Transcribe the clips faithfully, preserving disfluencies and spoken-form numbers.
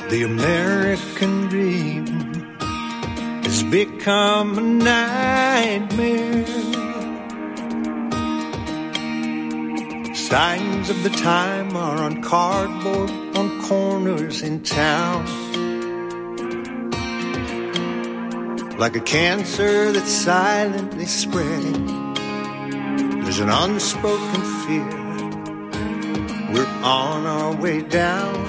The American dream has become a nightmare. Signs of the time are on cardboard on corners in town. Like a cancer that's silently spreading, there's an unspoken fear. We're on our way down.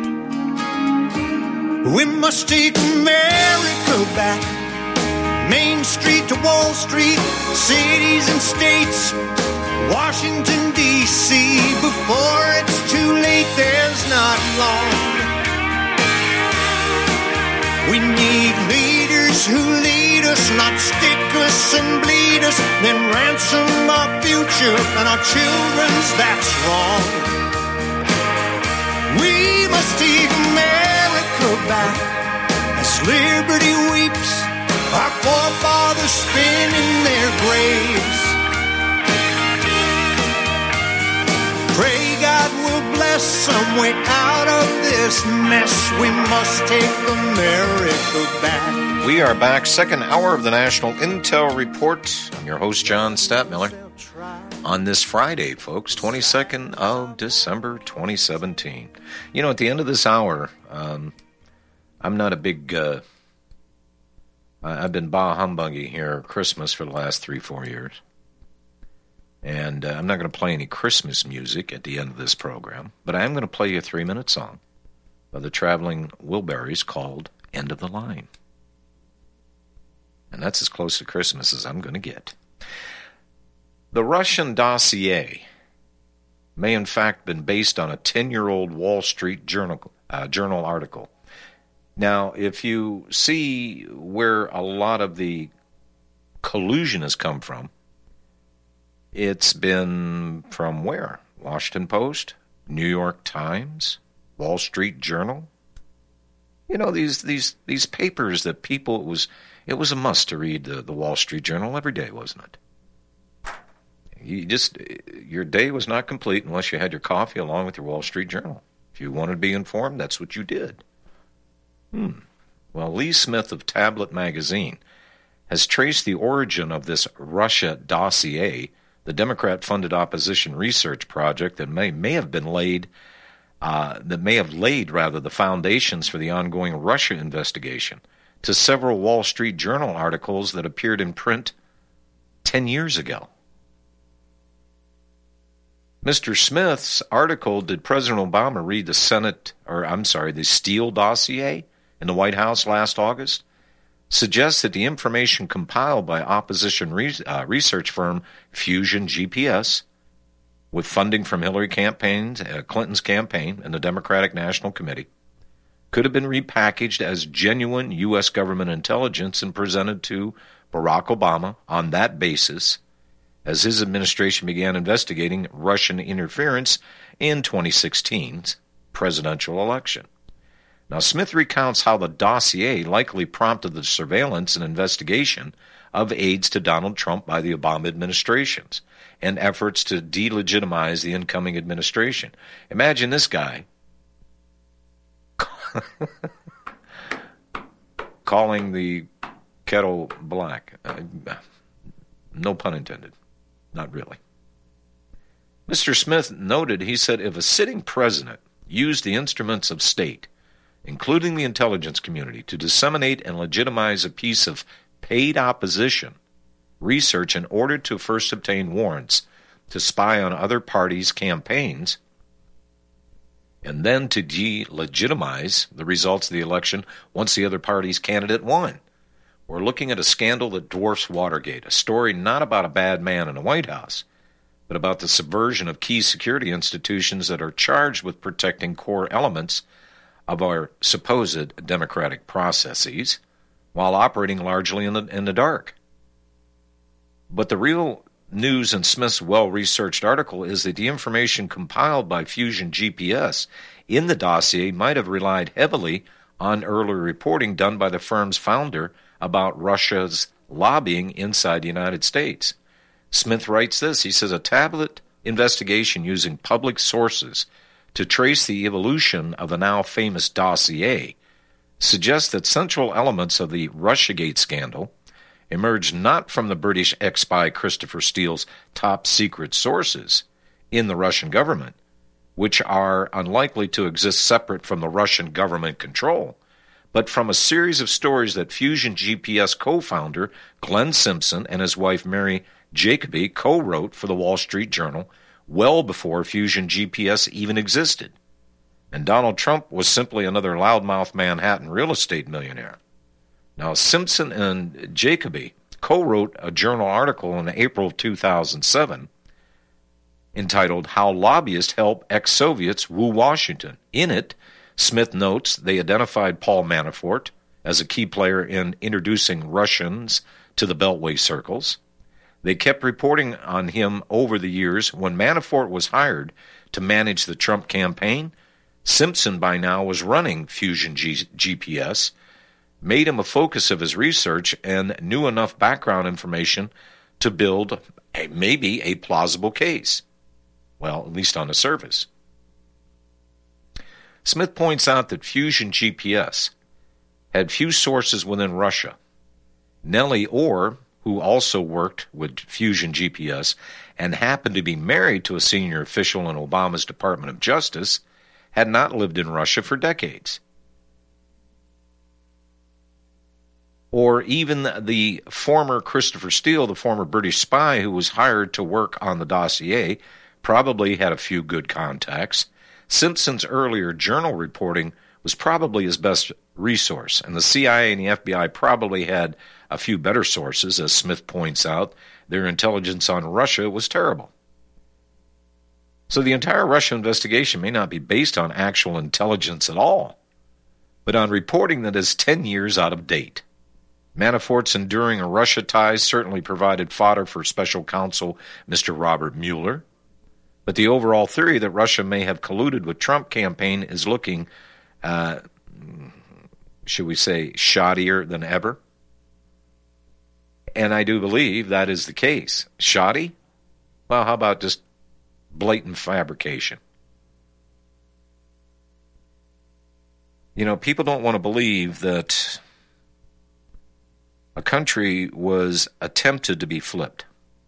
We must take America back. Main Street to Wall Street, cities and states, Washington, D C Before it's too late, there's not long. We need leaders who lead us, not stick us and bleed us, then ransom our future and our children's, that's wrong. We must take America back as liberty weeps, our forefathers spin in their graves. Pray God will bless some way out of this mess. We must take America back. We are back, second hour of the National Intel Report. I'm your host, John Stadtmiller. On this Friday, folks, twenty-second of December, twenty seventeen. You know, at the end of this hour, um, I'm not a big... Uh, I've been bah humbuggy here Christmas for the last three, four years. And uh, I'm not going to play any Christmas music at the end of this program, but I am going to play you a three-minute song by the Traveling Wilburys called End of the Line. And that's as close to Christmas as I'm going to get. The Russian dossier may in fact been based on a ten-year-old Wall Street Journal, uh, Journal article. Now, if you see where a lot of the collusion has come from, it's been from where? Washington Post, New York Times, Wall Street Journal. You know, these these these papers that people, it was it was a must to read the, the Wall Street Journal every day, wasn't it? You just your day was not complete unless you had your coffee along with your Wall Street Journal. If you wanted to be informed, that's what you did. Hmm. Well, Lee Smith of Tablet Magazine has traced the origin of this Russia dossier, the Democrat-funded opposition research project that may may have been laid, uh, that may have laid rather the foundations for the ongoing Russia investigation, to several Wall Street Journal articles that appeared in print ten years ago. Mister Smith's article, Did President Obama Read the Senate, or I'm sorry, the Steele dossier in the White House last August, suggests that the information compiled by opposition re- uh, research firm Fusion G P S, with funding from Hillary campaigns, uh, Clinton's campaign and the Democratic National Committee, could have been repackaged as genuine U S government intelligence and presented to Barack Obama on that basis as his administration began investigating Russian interference in twenty sixteen's presidential election. Now, Smith recounts how the dossier likely prompted the surveillance and investigation of aides to Donald Trump by the Obama administrations and efforts to delegitimize the incoming administration. Imagine this guy calling the kettle black. Uh, no pun intended. Not really. Mister Smith noted, he said, if a sitting president used the instruments of state, including the intelligence community, to disseminate and legitimize a piece of paid opposition research in order to first obtain warrants to spy on other parties' campaigns, and then to delegitimize the results of the election once the other party's candidate won. We're looking at a scandal that dwarfs Watergate, a story not about a bad man in the White House, but about the subversion of key security institutions that are charged with protecting core elements of our supposed democratic processes while operating largely in the, in the dark. But the real news in Smith's well-researched article is that the information compiled by Fusion G P S in the dossier might have relied heavily on earlier reporting done by the firm's founder about Russia's lobbying inside the United States. Smith writes this, he says, a tablet investigation using public sources to trace the evolution of the now famous dossier suggests that central elements of the Russiagate scandal emerged not from the British ex-spy Christopher Steele's top-secret sources in the Russian government, which are unlikely to exist separate from the Russian government control, but from a series of stories that Fusion G P S co-founder Glenn Simpson and his wife Mary Jacoby co-wrote for the Wall Street Journal well before Fusion G P S even existed. And Donald Trump was simply another loudmouth Manhattan real estate millionaire. Now, Simpson and Jacoby co-wrote a journal article in April of two thousand seven entitled How Lobbyists Help Ex-Soviets Woo Washington. In it, Smith notes they identified Paul Manafort as a key player in introducing Russians to the Beltway circles. They kept reporting on him over the years. When Manafort was hired to manage the Trump campaign, Simpson by now was running Fusion G- GPS, made him a focus of his research, and knew enough background information to build a, maybe a plausible case. Well, at least on the surface. Smith points out that Fusion G P S had few sources within Russia. Nellie Orr, who also worked with Fusion G P S and happened to be married to a senior official in Obama's Department of Justice, had not lived in Russia for decades. Or even the former Christopher Steele, the former British spy who was hired to work on the dossier, probably had a few good contacts. Simpson's earlier journal reporting was probably his best resource, and the C I A and the F B I probably had a few better sources. As Smith points out, their intelligence on Russia was terrible. So the entire Russia investigation may not be based on actual intelligence at all, but on reporting that is ten years out of date. Manafort's enduring Russia ties certainly provided fodder for special counsel Mister Robert Mueller, but the overall theory that Russia may have colluded with Trump campaign is looking, uh, should we say, shoddier than ever. And I do believe that is the case. Shoddy? Well, how about just blatant fabrication? You know, people don't want to believe that a country was attempted to be flipped.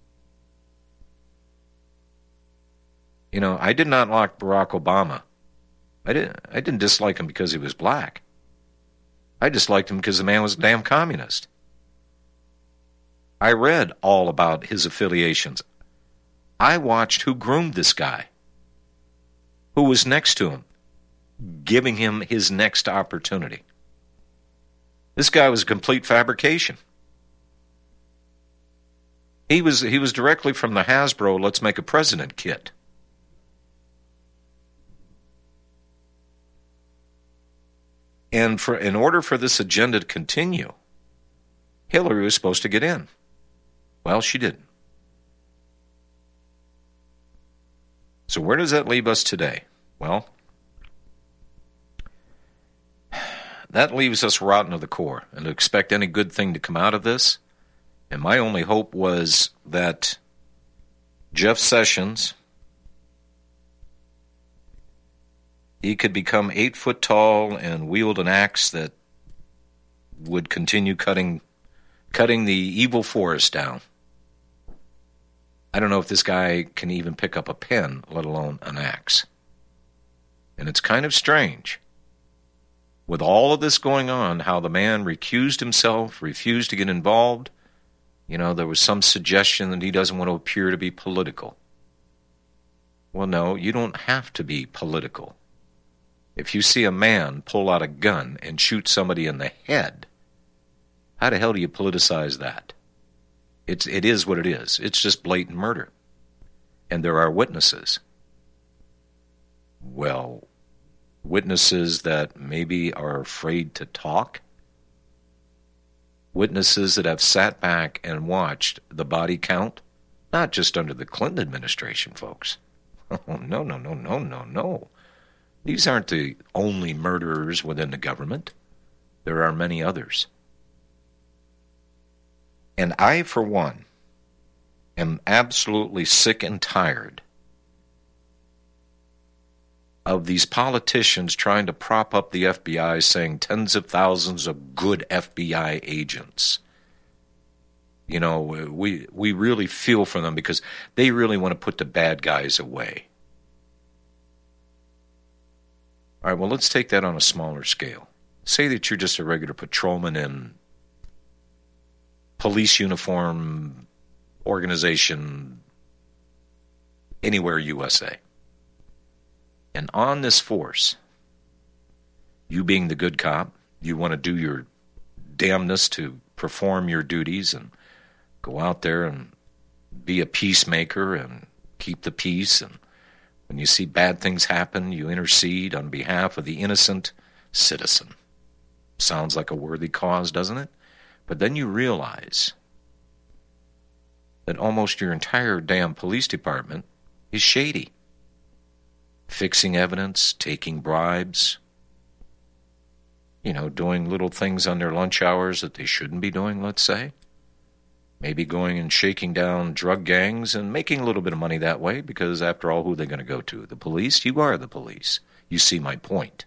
You know, I did not like Barack Obama. I didn't, I didn't dislike him because he was black. I disliked him because the man was a damn communist. I read all about his affiliations. I watched who groomed this guy, who was next to him, giving him his next opportunity. This guy was a complete fabrication. He was he was directly from the Hasbro Let's Make a President kit. And for in order for this agenda to continue, Hillary was supposed to get in. Well, she didn't. So where does that leave us today? Well, that leaves us rotten to the core, and to expect any good thing to come out of this. And my only hope was that Jeff Sessions, he could become eight foot tall and wield an axe that would continue cutting cutting the evil forest down. I don't know if this guy can even pick up a pen, let alone an axe. And it's kind of strange, with all of this going on, how the man recused himself, refused to get involved. You know, there was some suggestion that he doesn't want to appear to be political. Well, no, you don't have to be political. If you see a man pull out a gun and shoot somebody in the head, how the hell do you politicize that? It's, it is what it is. It's just blatant murder. And there are witnesses. Well, witnesses that maybe are afraid to talk. Witnesses that have sat back and watched the body count, not just under the Clinton administration, folks. Oh, no, no, no, no, no, no. These aren't the only murderers within the government. There are many others. And I, for one, am absolutely sick and tired of these politicians trying to prop up the F B I, saying tens of thousands of good F B I agents. You know, we we really feel for them because they really want to put the bad guys away. All right, well, let's take that on a smaller scale. Say that you're just a regular patrolman in police uniform organization anywhere U S A. And on this force, you being the good cop, you want to do your damnness to perform your duties and go out there and be a peacemaker and keep the peace. And when you see bad things happen, you intercede on behalf of the innocent citizen. Sounds like a worthy cause, doesn't it? But then you realize that almost your entire damn police department is shady. Fixing evidence, taking bribes, you know, doing little things on their lunch hours that they shouldn't be doing, let's say. Maybe going and shaking down drug gangs and making a little bit of money that way because, after all, who are they going to go to? The police? You are the police. You see my point.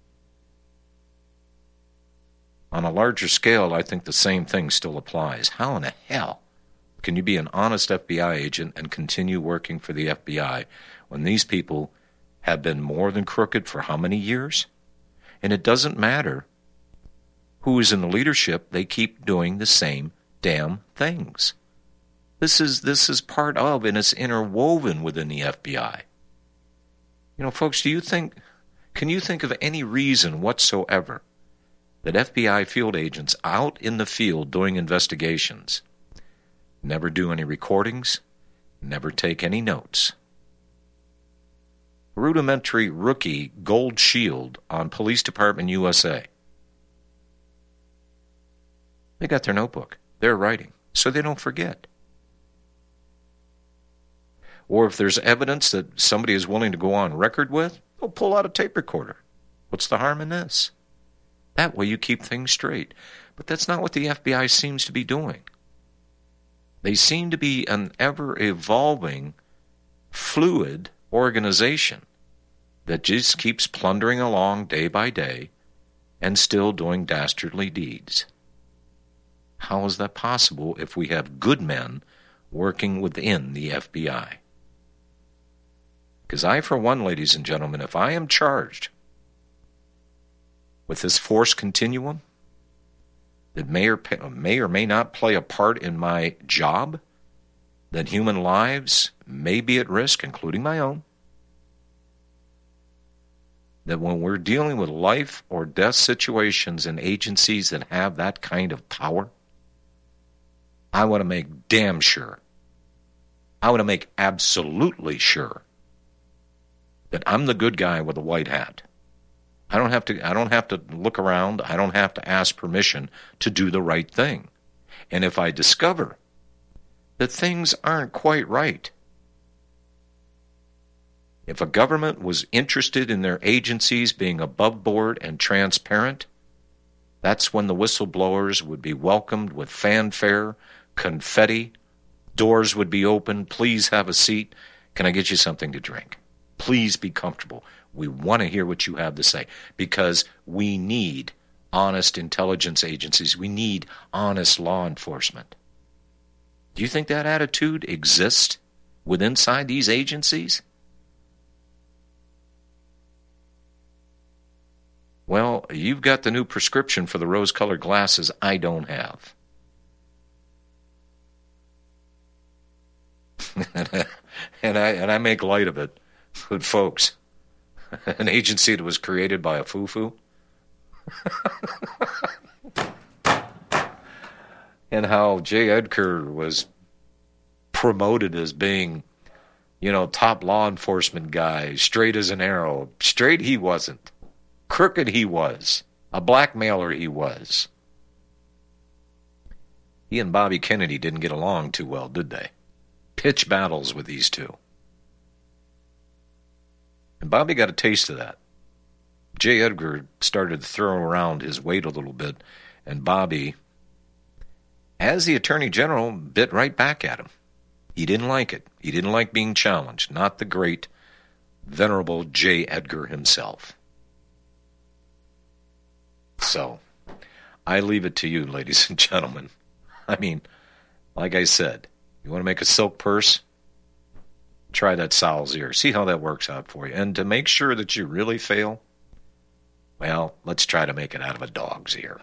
On a larger scale, I think the same thing still applies. How in the hell can you be an honest F B I agent and continue working for the F B I when these people have been more than crooked for how many years? And it doesn't matter who is in the leadership, they keep doing the same damn things. This is this is part of, and it's interwoven within the F B I. You know, folks, do you think, can you think of any reason whatsoever that F B I field agents out in the field doing investigations never do any recordings, never take any notes? Rudimentary rookie gold shield on Police Department U S A. They got their notebook. They're writing, so they don't forget. Or if there's evidence that somebody is willing to go on record with, they'll pull out a tape recorder. What's the harm in this? That way you keep things straight. But that's not what the F B I seems to be doing. They seem to be an ever-evolving, fluid organization that just keeps plundering along day by day and still doing dastardly deeds. How is that possible if we have good men working within the F B I? Because I, for one, ladies and gentlemen, if I am charged with this force continuum that may or, may or may not play a part in my job, that human lives may be at risk, including my own, that when we're dealing with life or death situations in agencies that have that kind of power, I want to make damn sure, I want to make absolutely sure that I'm the good guy with the white hat. I don't have to I don't have to look around, I don't have to ask permission to do the right thing. And if I discover that things aren't quite right, if a government was interested in their agencies being above board and transparent, that's when the whistleblowers would be welcomed with fanfare, confetti, doors would be open. Please have a seat. Can I get you something to drink? Please be comfortable. We want to hear what you have to say because we need honest intelligence agencies. We need honest law enforcement. Do you think that attitude exists within inside these agencies? Well, you've got the new prescription for the rose-colored glasses I don't have. and I and I make light of it. But folks, an agency that was created by a foo-foo. And how J. Edgar was promoted as being, you know, top law enforcement guy, straight as an arrow. Straight he wasn't. Crooked he was. A blackmailer he was. He and Bobby Kennedy didn't get along too well, did they? Pitch battles with these two. And Bobby got a taste of that. J. Edgar started to throw around his weight a little bit, and Bobby, as the Attorney General, bit right back at him. He didn't like it. He didn't like being challenged. Not the great Venerable J. Edgar himself. So, I leave it to you, ladies and gentlemen. I mean, like I said, you want to make a silk purse? Try that sow's ear. See how that works out for you. And to make sure that you really fail, well, let's try to make it out of a dog's ear.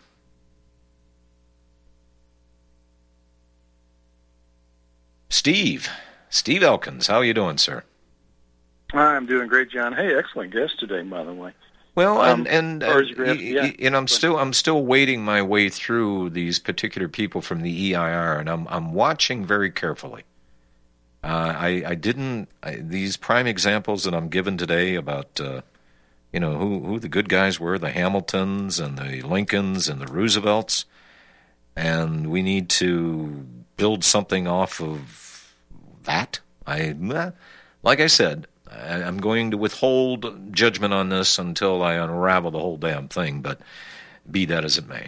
Steve. Steve Elkins, how are you doing, sir? I'm doing great, John. Hey, excellent guest today, by the way. Well, Um, and and, or uh, is your- yeah. y- y- and I'm still I'm still wading my way through these particular people from the E I R, and I'm I'm watching very carefully. Uh, I I didn't I, these prime examples that I'm given today about uh, you know who who the good guys were, the Hamiltons and the Lincolns and the Roosevelts, and we need to build something off of that. I like I said. I'm going to withhold judgment on this until I unravel the whole damn thing, but be that as it may.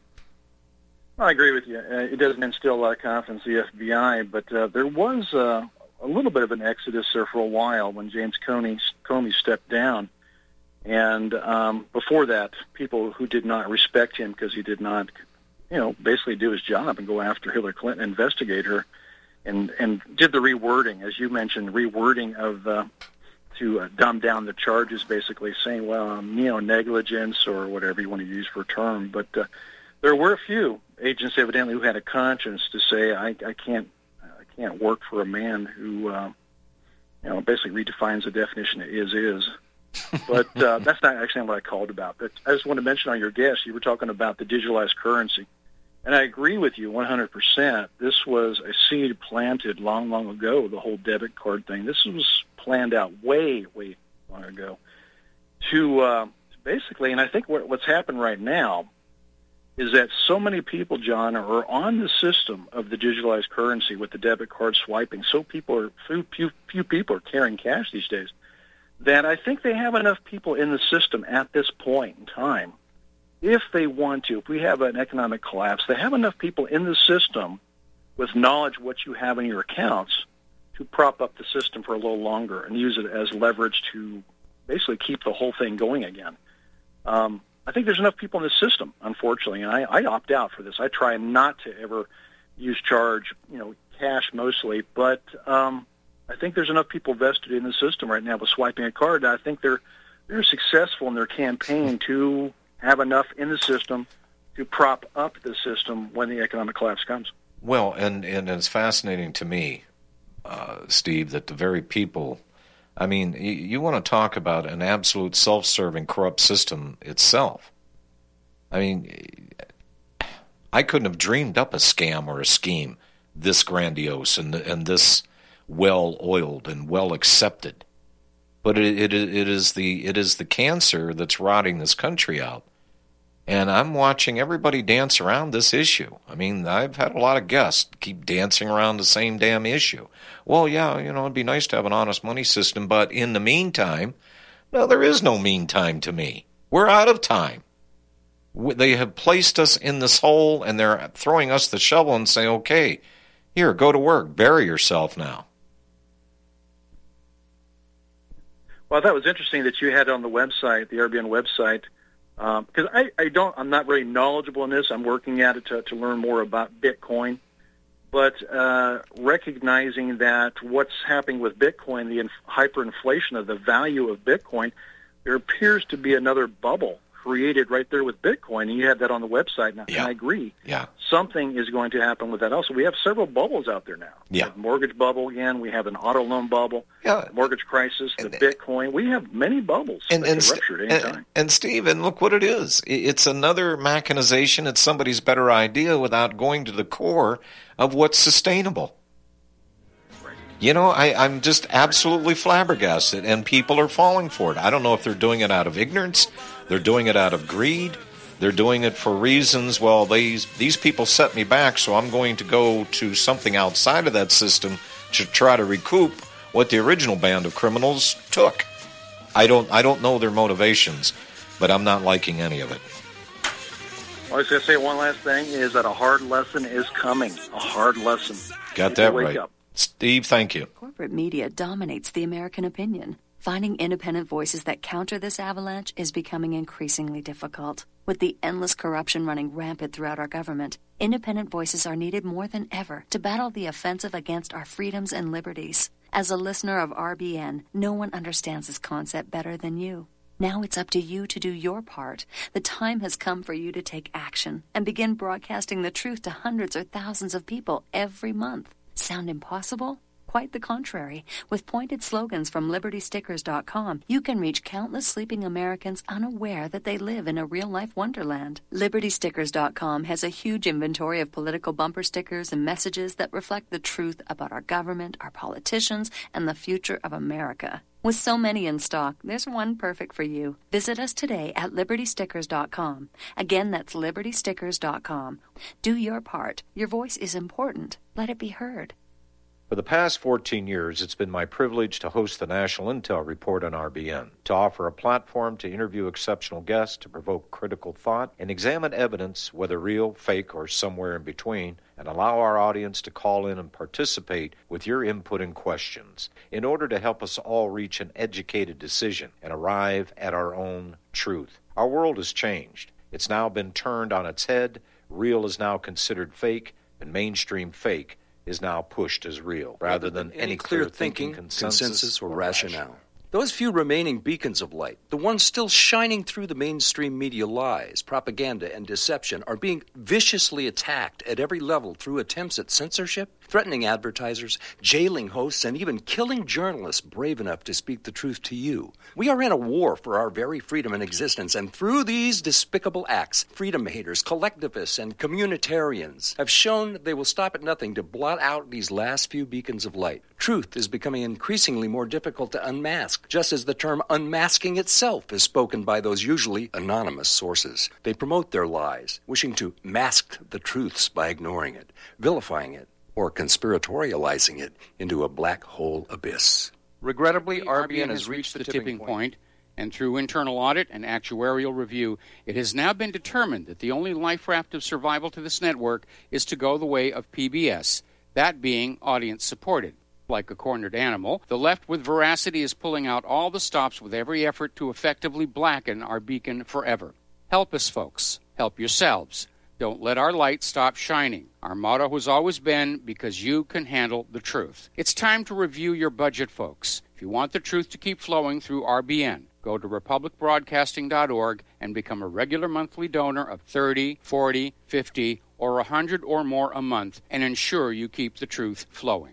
I agree with you. Uh, it doesn't instill a lot of confidence in the F B I, but uh, there was uh, a little bit of an exodus there for a while when James Comey, Comey stepped down. And um, before that, people who did not respect him because he did not, you know, basically do his job and go after Hillary Clinton, investigate her, and, and did the rewording, as you mentioned, rewording of uh, to uh, dumb down the charges, basically saying, well, um, you know, negligence or whatever you want to use for a term. But uh, there were a few agents evidently who had a conscience to say, I, I can't, I can't work for a man who, uh, you know, basically redefines the definition of is is. But uh, that's not actually what I called about. But I just want to mention on your guest, you were talking about the digitalized currency. And I agree with you one hundred percent. This was a seed planted long, long ago, the whole debit card thing. This was planned out way, way long ago to uh, basically, and I think what, what's happened right now is that so many people, John, are on the system of the digitalized currency with the debit card swiping. So people are, few, few, few people are carrying cash these days, that I think they have enough people in the system at this point in time, if they want to, if we have an economic collapse, they have enough people in the system with knowledge of what you have in your accounts to prop up the system for a little longer and use it as leverage to basically keep the whole thing going again. Um, I think there's enough people in the system, unfortunately, and I, I opt out for this. I try not to ever use charge, you know, cash mostly, but um, I think there's enough people vested in the system right now with swiping a card. I think they're they're successful in their campaign to have enough in the system to prop up the system when the economic collapse comes. Well, and, and it's fascinating to me, uh, Steve, that the very people, I mean, you, you want to talk about an absolute self-serving, corrupt system itself. I mean, I couldn't have dreamed up a scam or a scheme this grandiose and, and this well-oiled and well-accepted. But it, it, it is the it is the cancer that's rotting this country out. And I'm watching everybody dance around this issue. I mean, I've had a lot of guests keep dancing around the same damn issue. Well, yeah, you know, it'd be nice to have an honest money system, but in the meantime, no, there is no meantime to me. We're out of time. They have placed us in this hole, and they're throwing us the shovel and saying, okay, here, go to work, bury yourself now. Well, that was interesting that you had on the website, the Airbnb website, Um, because I, I don't, I'm not very knowledgeable in this. I'm working at it to, to learn more about Bitcoin, but uh, recognizing that what's happening with Bitcoin, the inf- hyperinflation of the value of Bitcoin, there appears to be another bubble created right there with Bitcoin, and you have that on the website, and, yeah. and I agree. Yeah. Something is going to happen with that also. We have several bubbles out there now. Yeah. We have mortgage bubble again. We have an auto loan bubble, yeah. mortgage crisis, the and, Bitcoin. We have many bubbles and, that and, can rupture at any and, time. And, Steve, and look what it is. It's another mechanization. It's somebody's better idea without going to the core of what's sustainable. You know, I, I'm just absolutely flabbergasted, and people are falling for it. I don't know if they're doing it out of ignorance. They're doing it out of greed. They're doing it for reasons, well, these these people set me back, so I'm going to go to something outside of that system to try to recoup what the original band of criminals took. I don't I don't know their motivations, but I'm not liking any of it. I was going to say one last thing is that a hard lesson is coming. A hard lesson. Got People that wake right. Up. Steve, thank you. Corporate media dominates the American opinion. Finding independent voices that counter this avalanche is becoming increasingly difficult. With the endless corruption running rampant throughout our government, independent voices are needed more than ever to battle the offensive against our freedoms and liberties. As a listener of R B N, no one understands this concept better than you. Now it's up to you to do your part. The time has come for you to take action and begin broadcasting the truth to hundreds or thousands of people every month. Sound impossible? Quite the contrary. With pointed slogans from Liberty Stickers dot com, you can reach countless sleeping Americans unaware that they live in a real-life wonderland. Liberty Stickers dot com has a huge inventory of political bumper stickers and messages that reflect the truth about our government, our politicians, and the future of America. With so many in stock, there's one perfect for you. Visit us today at Liberty Stickers dot com. Again, that's Liberty Stickers dot com. Do your part. Your voice is important. Let it be heard. For the past fourteen years, it's been my privilege to host the National Intel Report on R B N, to offer a platform to interview exceptional guests, to provoke critical thought, and examine evidence, whether real, fake, or somewhere in between, and allow our audience to call in and participate with your input and questions in order to help us all reach an educated decision and arrive at our own truth. Our world has changed. It's now been turned on its head. Real is now considered fake, and mainstream fake is now pushed as real, rather than any, any clear thinking, thinking consensus, consensus or, or rationale. rationale. Those few remaining beacons of light, the ones still shining through the mainstream media lies, propaganda, and deception, are being viciously attacked at every level through attempts at censorship, threatening advertisers, jailing hosts, and even killing journalists brave enough to speak the truth to you. We are in a war for our very freedom and existence, and through these despicable acts, freedom haters, collectivists, and communitarians have shown they will stop at nothing to blot out these last few beacons of light. Truth is becoming increasingly more difficult to unmask, just as the term unmasking itself is spoken by those usually anonymous sources. They promote their lies, wishing to mask the truths by ignoring it, vilifying it, or conspiratorializing it into a black hole abyss. Regrettably, R B N has reached the tipping point, and through internal audit and actuarial review, it has now been determined that the only life raft of survival to this network is to go the way of P B S, that being audience-supported. Like a cornered animal, the left with veracity is pulling out all the stops with every effort to effectively blacken our beacon forever. Help us, folks. Help yourselves. Don't let our light stop shining. Our motto has always been, because you can handle the truth. It's time to review your budget, folks. If you want the truth to keep flowing through R B N, go to Republic Broadcasting dot org and become a regular monthly donor of thirty, forty, fifty, or one hundred or more a month, and ensure you keep the truth flowing.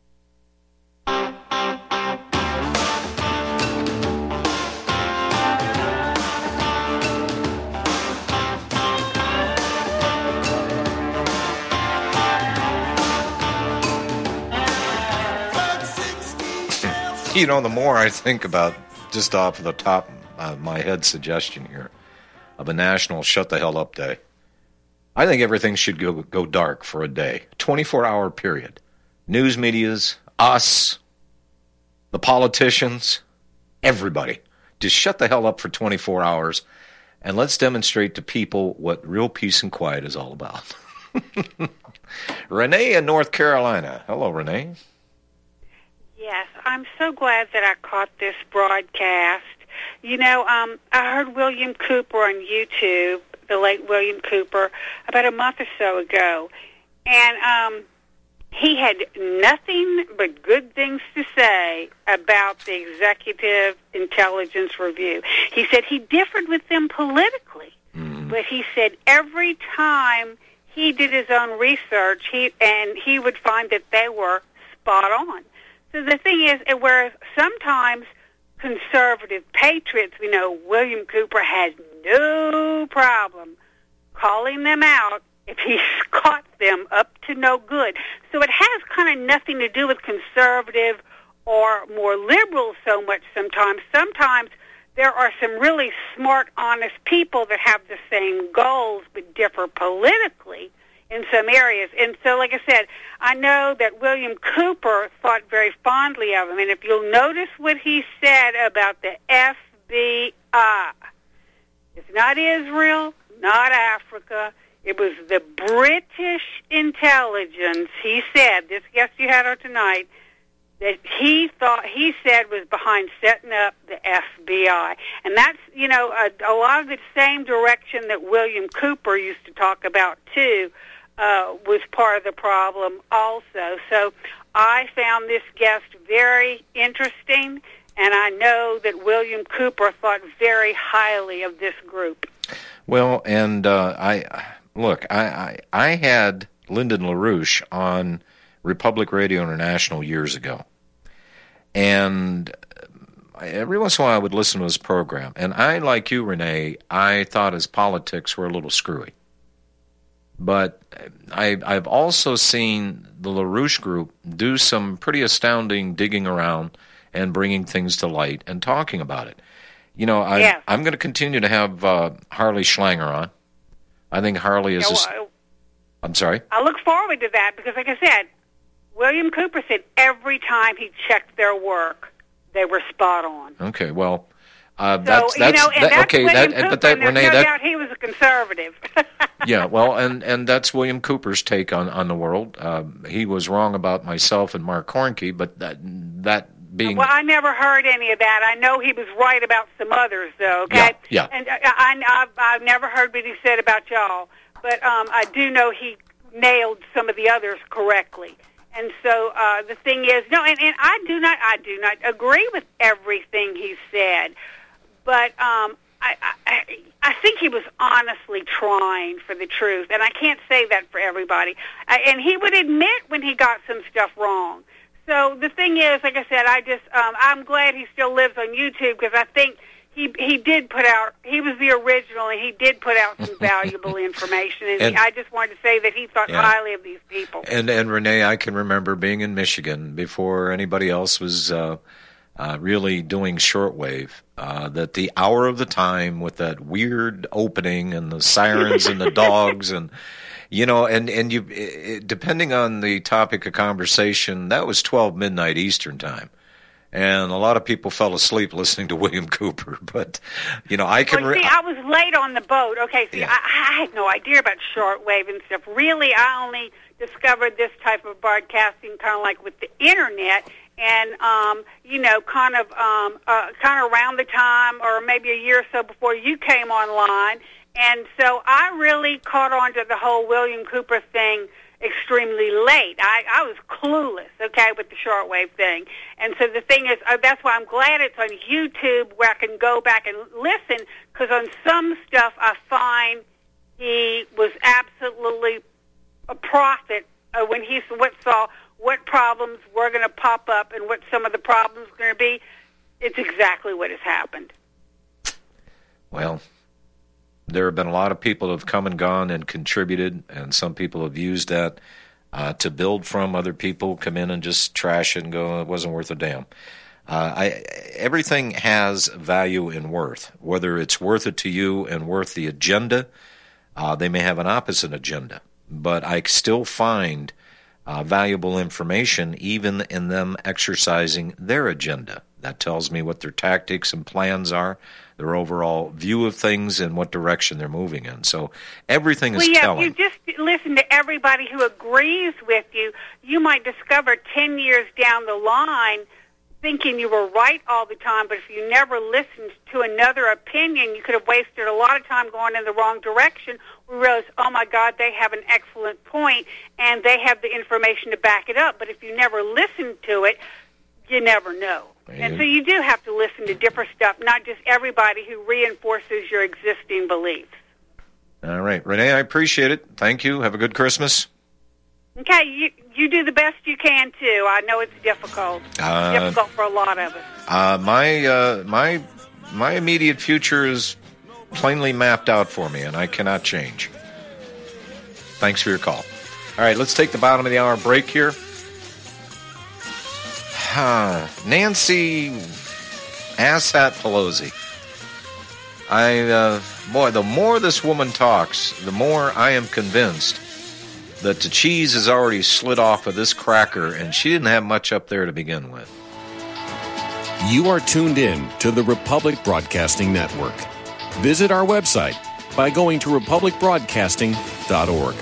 You know, the more I think about, just off the top of my head suggestion here, of a national shut the hell up day, I think everything should go go dark for a day. twenty-four hour period. News medias, us, the politicians, everybody. Just shut the hell up for twenty-four hours, and let's demonstrate to people what real peace and quiet is all about. Renee in North Carolina. Hello, Renee. Yes, I'm so glad that I caught this broadcast. You know, um, I heard William Cooper on YouTube, the late William Cooper, about a month or so ago, and um, he had nothing but good things to say about the Executive Intelligence Review. He said he differed with them politically, mm. but he said every time he did his own research, he and he would find that they were spot on. So the thing is, whereas sometimes conservative patriots, you know, William Cooper has no problem calling them out if he's caught them up to no good. So it has kind of nothing to do with conservative or more liberal so much sometimes. Sometimes there are some really smart, honest people that have the same goals but differ politically in some areas. And so, like I said, I know that William Cooper thought very fondly of him. And if you'll notice what he said about the F B I, it's not Israel, not Africa. It was the British intelligence, he said, this guest you had on tonight, that he thought, he said was behind setting up the F B I. And that's, you know, a, a lot of the same direction that William Cooper used to talk about, too, uh, was part of the problem also. So I found this guest very interesting, and I know that William Cooper thought very highly of this group. Well, and uh, I look, I, I, I had Lyndon LaRouche on Republic Radio International years ago. And every once in a while I would listen to his program. And I, like you, Renee, I thought his politics were a little screwy. But I, I've also seen the LaRouche group do some pretty astounding digging around and bringing things to light and talking about it. You know, I, yeah. I'm going to continue to have uh, Harley Schlanger on. I think Harley is... Yeah, a, well, I'm sorry? I look forward to that because, like I said, William Cooper said every time he checked their work, they were spot on. Okay, well, uh, so, that's that's you know, and that, that's okay. William That, Cooper, but that and there's Renee, no that doubt he was a conservative. yeah, well, and, and that's William Cooper's take on, on the world. Uh, he was wrong about myself and Mark Hornke, but that that being well, I never heard any of that. I know he was right about some others, though. Okay, yeah, yeah. and I, I, I've, I've never heard what he said about y'all, but um, I do know he nailed some of the others correctly. And so uh, the thing is, no, and, and I do not, I do not agree with everything he said, but um, I, I, I think he was honestly trying for the truth, and I can't say that for everybody. I, and he would admit when he got some stuff wrong. So the thing is, like I said, I just, um, I'm glad he still lives on YouTube because I think he he did put out, he was the original, and he did put out some valuable information. And, and I just wanted to say that he thought yeah. highly of these people. And and Renee, I can remember being in Michigan before anybody else was uh, uh, really doing shortwave. Uh, that the hour of the time with that weird opening and the sirens and the dogs and you know and and you it, depending on the topic of conversation, that was twelve midnight Eastern time. And a lot of people fell asleep listening to William Cooper. But, you know, I can... Well, see, re- I was late on the boat. Okay, see, Yeah. I, I had no idea about shortwave and stuff. Really, I only discovered this type of broadcasting kind of like with the Internet and, um, you know, kind of um, uh, kind of around the time or maybe a year or so before you came online. And so I really caught on to the whole William Cooper thing extremely late. I, I was clueless, okay, with the shortwave thing. And so the thing is, uh, that's why I'm glad it's on YouTube where I can go back and listen, because on some stuff I find he was absolutely a prophet uh, when he what saw what problems were going to pop up and what some of the problems were going to be. It's exactly what has happened. Well, there have been a lot of people who have come and gone and contributed, and some people have used that uh, to build from. Other people come in and just trash it and go, it wasn't worth a damn. Uh, I, everything has value and worth, whether it's worth it to you and worth the agenda. Uh, they may have an opposite agenda, but I still find uh, valuable information even in them exercising their agenda. That tells me what their tactics and plans are, their overall view of things, and what direction they're moving in. So everything is well, yeah, telling. If you just listen to everybody who agrees with you, you might discover ten years down the line thinking you were right all the time, but if you never listened to another opinion, you could have wasted a lot of time going in the wrong direction. We realized, oh, my God, they have an excellent point, and they have the information to back it up. But if you never listen to it, you never know. And so you do have to listen to different stuff, not just everybody who reinforces your existing beliefs. All right. Renee, I appreciate it. Thank you. Have a good Christmas. Okay, you you do the best you can, too. I know it's difficult. It's Uh, difficult for a lot of us. Uh, my uh, my my immediate future is plainly mapped out for me, and I cannot change. Thanks for your call. All right, let's take the bottom of the hour break here. Nancy Asshat Pelosi. I uh, boy, the more this woman talks, the more I am convinced that the cheese has already slid off of this cracker, and she didn't have much up there to begin with. You are tuned in to the Republic Broadcasting Network. Visit our website by going to republic broadcasting dot org.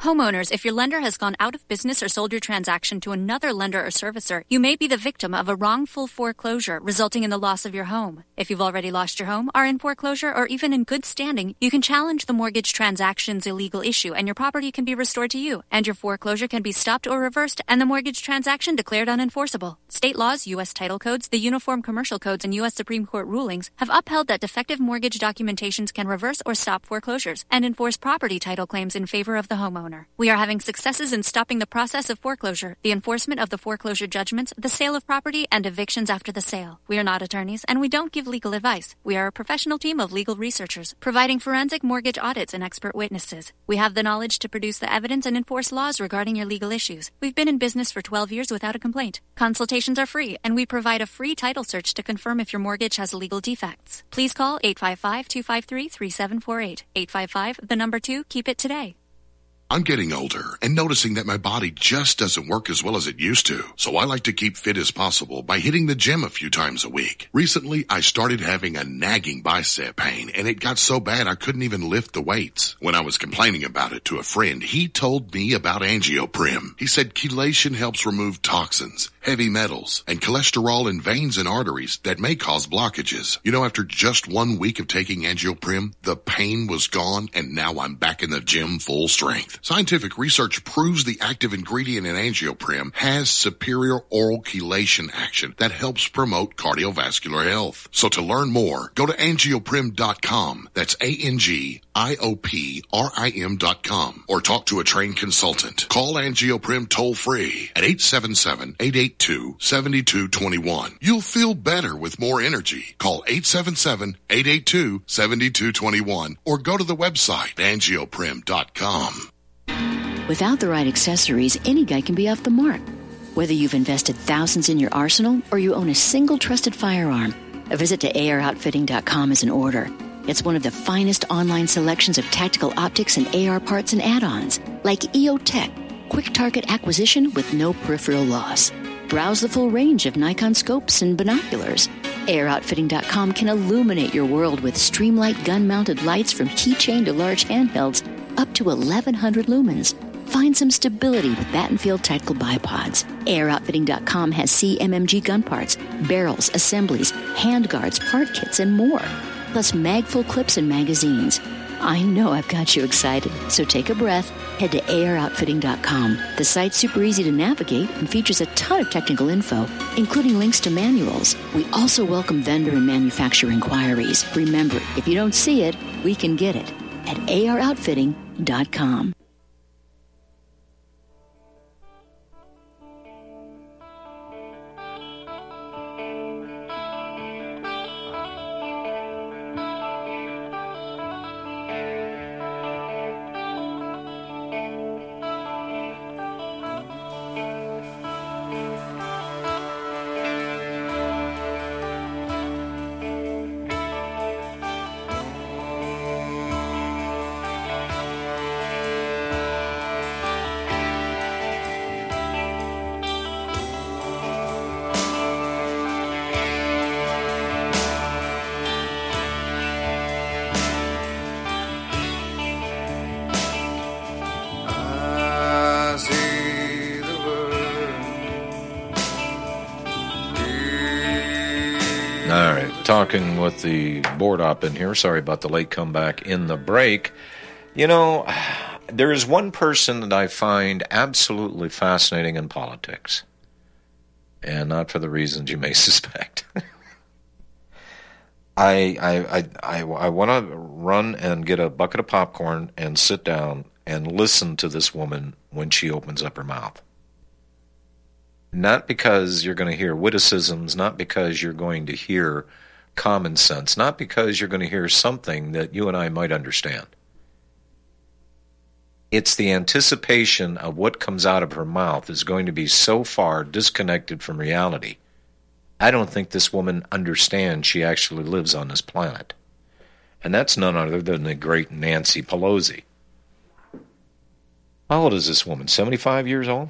Homeowners, if your lender has gone out of business or sold your transaction to another lender or servicer, you may be the victim of a wrongful foreclosure, resulting in the loss of your home. If you've already lost your home, are in foreclosure, or even in good standing, you can challenge the mortgage transaction's illegal issue, and your property can be restored to you, and your foreclosure can be stopped or reversed, and the mortgage transaction declared unenforceable. State laws, U S title codes, the Uniform Commercial Codes, and U S Supreme Court rulings have upheld that defective mortgage documentations can reverse or stop foreclosures and enforce property title claims in favor of the homeowner. We are having successes in stopping the process of foreclosure, the enforcement of the foreclosure judgments, the sale of property, and evictions after the sale. We are not attorneys, and we don't give legal advice. We are a professional team of legal researchers, providing forensic mortgage audits and expert witnesses. We have the knowledge to produce the evidence and enforce laws regarding your legal issues. We've been in business for twelve years without a complaint. Consultations are free, and we provide a free title search to confirm if your mortgage has legal defects. Please call eight five five, two five three, three seven four eight. eight five five, the number two, keep it today. I'm getting older and noticing that my body just doesn't work as well as it used to. So I like to keep fit as possible by hitting the gym a few times a week. Recently, I started having a nagging bicep pain, and it got so bad I couldn't even lift the weights. When I was complaining about it to a friend, he told me about Angioprim. He said chelation helps remove toxins, heavy metals, and cholesterol in veins and arteries that may cause blockages. You know, after just one week of taking Angioprim, the pain was gone, and now I'm back in the gym full strength. Scientific research proves the active ingredient in Angioprim has superior oral chelation action that helps promote cardiovascular health. So to learn more, go to angioprim dot com. That's A N G I O P R I M dot com. Or talk to a trained consultant. Call Angioprim toll free at eight seven seven, eight eight two, seven two two one. You'll feel better with more energy. Call eight seven seven, eight eight two, seven two two one or go to the website angioprim dot com. Without the right accessories, any guy can be off the mark. Whether you've invested thousands in your arsenal or you own a single trusted firearm, a visit to A R outfitting dot com is in order. It's one of the finest online selections of tactical optics and A R parts and add-ons, like E O Tech, quick target acquisition with no peripheral loss. Browse the full range of Nikon scopes and binoculars. A R outfitting dot com can illuminate your world with Streamlight gun-mounted lights from keychain to large handhelds up to eleven hundred lumens. Find some stability with Battenfield Tactical Bipods. A R outfitting dot com has C M M G gun parts, barrels, assemblies, handguards, part kits, and more. Plus magful clips and magazines. I know I've got you excited, so take a breath. Head to A R outfitting dot com. The site's super easy to navigate and features a ton of technical info, including links to manuals. We also welcome vendor and manufacturer inquiries. Remember, if you don't see it, we can get it at A R outfitting dot com. Talking with the board op in here. Sorry about the late comeback in the break. You know, there is one person that I find absolutely fascinating in politics, and not for the reasons you may suspect. I I I I, I want to run and get a bucket of popcorn and sit down and listen to this woman when she opens up her mouth. Not because you're going to hear witticisms, not because you're going to hear common sense, not because you're going to hear something that you and I might understand. It's the anticipation of what comes out of her mouth is going to be so far disconnected from reality. I don't think this woman understands she actually lives on this planet. And that's none other than the great Nancy Pelosi. How old is this woman? seventy-five years old?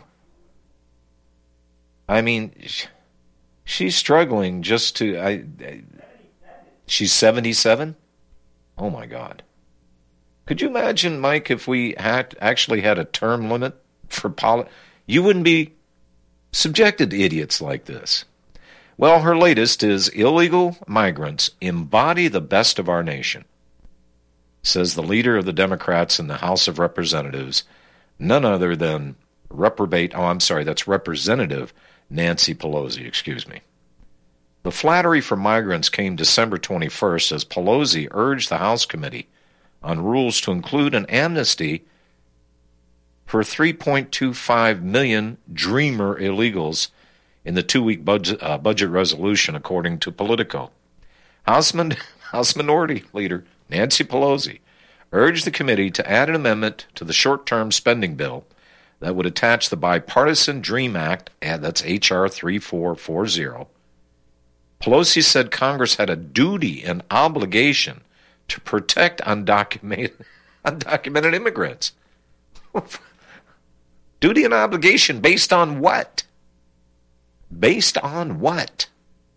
I mean, she's struggling just to... I, I She's seventy-seven? Oh, my God. Could you imagine, Mike, if we had actually had a term limit for poli- you wouldn't be subjected to idiots like this. Well, her latest is illegal migrants embody the best of our nation, says the leader of the Democrats in the House of Representatives, none other than reprobate, oh, I'm sorry, that's Representative Nancy Pelosi, excuse me. The flattery for migrants came December twenty-first as Pelosi urged the House committee on rules to include an amnesty for three point two five million Dreamer illegals in the two-week budget, uh, budget resolution, according to Politico. House, Min- House Minority Leader Nancy Pelosi urged the committee to add an amendment to the short-term spending bill that would attach the Bipartisan DREAM Act, and that's H R thirty-four forty. Pelosi said Congress had a duty and obligation to protect undocumented, undocumented immigrants. Duty and obligation based on what? Based on what?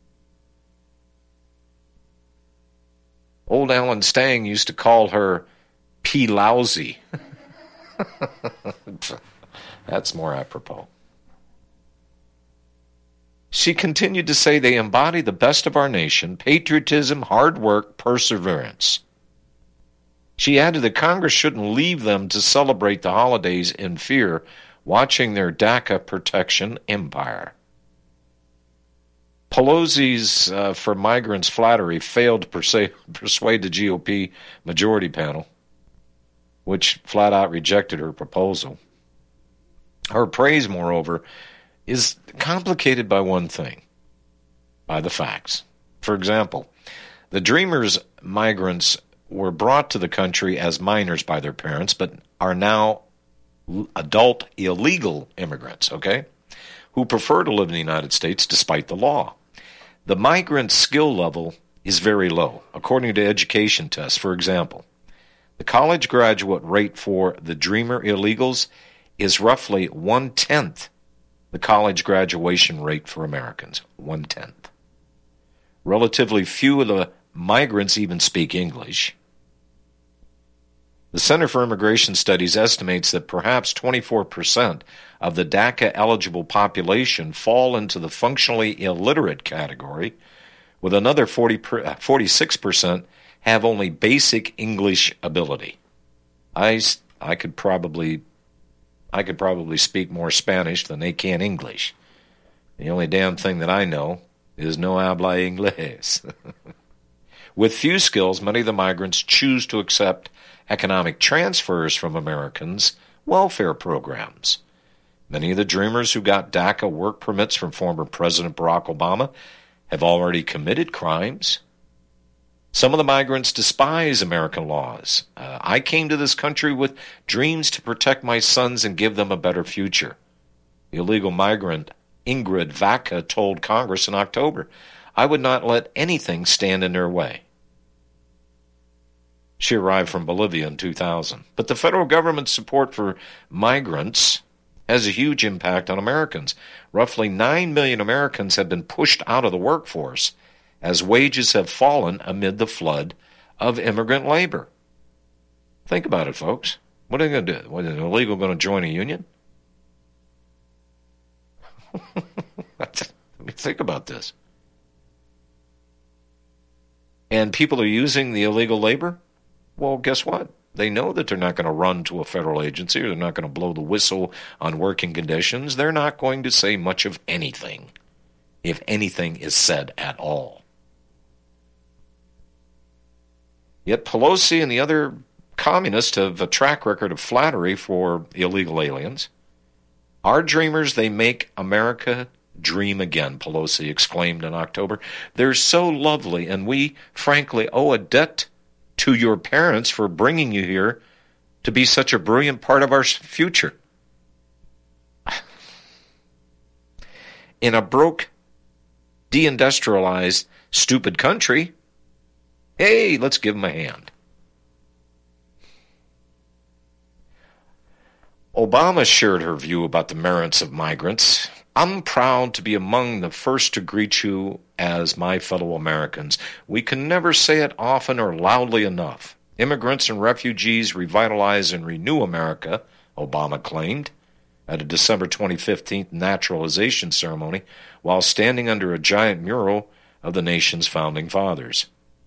Old Alan Stang used to call her P. Lousy. That's more apropos. She continued to say they embody the best of our nation, patriotism, hard work, perseverance. She added that Congress shouldn't leave them to celebrate the holidays in fear, watching their DACA protection empire. Pelosi's uh, for migrants flattery failed to persuade, persuade the G O P majority panel, which flat out rejected her proposal. Her praise, moreover, is complicated by one thing, by the facts. For example, the Dreamers migrants were brought to the country as minors by their parents, but are now adult illegal immigrants, okay, who prefer to live in the United States despite the law. The migrant skill level is very low, according to education tests. For example, the college graduate rate for the Dreamer illegals is roughly one-tenth the college graduation rate for Americans, one-tenth. Relatively few of the migrants even speak English. The Center for Immigration Studies estimates that perhaps twenty-four percent of the DACA-eligible population fall into the functionally illiterate category, with another forty, forty-six percent have only basic English ability. I, I could probably... I could probably speak more Spanish than they can English. The only damn thing that I know is no habla inglés. With few skills, many of the migrants choose to accept economic transfers from Americans' welfare programs. Many of the Dreamers who got DACA work permits from former President Barack Obama have already committed crimes. Some of the migrants despise American laws. Uh, I came to this country with dreams to protect my sons and give them a better future. The illegal migrant Ingrid Vaca told Congress in October, I would not let anything stand in their way. She arrived from Bolivia in two thousand. But the federal government's support for migrants has a huge impact on Americans. Roughly nine million Americans have been pushed out of the workforce as wages have fallen amid the flood of immigrant labor. Think about it, folks. What are they going to do? What, is an illegal going to join a union? Let me think about this. And people are using the illegal labor? Well, guess what? They know that they're not going to run to a federal agency, or they're not going to blow the whistle on working conditions. They're not going to say much of anything, if anything is said at all. Yet Pelosi and the other communists have a track record of flattery for illegal aliens. Our dreamers, they make America dream again, Pelosi exclaimed in October. They're so lovely, and we, frankly, owe a debt to your parents for bringing you here to be such a brilliant part of our future. In a broke, deindustrialized, stupid country, hey, let's give them a hand. Obama shared her view about the merits of migrants. I'm proud to be among the first to greet you as my fellow Americans. We can never say it often or loudly enough. Immigrants and refugees revitalize and renew America, Obama claimed at a December twenty fifteen naturalization ceremony while standing under a giant mural of the nation's founding fathers.